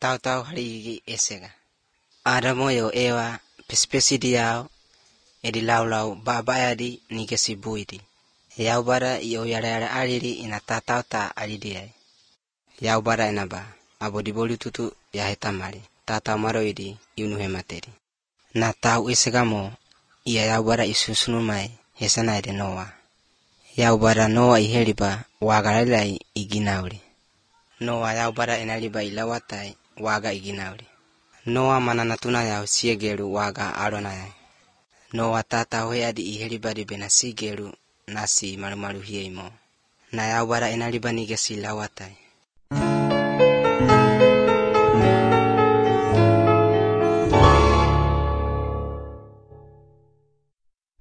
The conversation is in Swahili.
tau hari esega. Adamo yo ewa pespesidi yao edi lau babayadi nigesi buidi. Yau bara yo yara aliri ina tau ta alidiai. Yau bara inaba abodi bolu tutu ya hetamari. Tata maroidi yunu hemateri. Na tau esegamo iya yau bara isusunumai hesana ede Noa. Yau bara Noa iheliba wagalai iginauli. Noa yau bara enaliba ilawatai waga iginauli. Noa mananatuna yau siegeru waga aronai. Noa tata hoyadi iheliba di bena sigeru nasi malu hiemo. Na yau bara enaliba nigesi lawatai.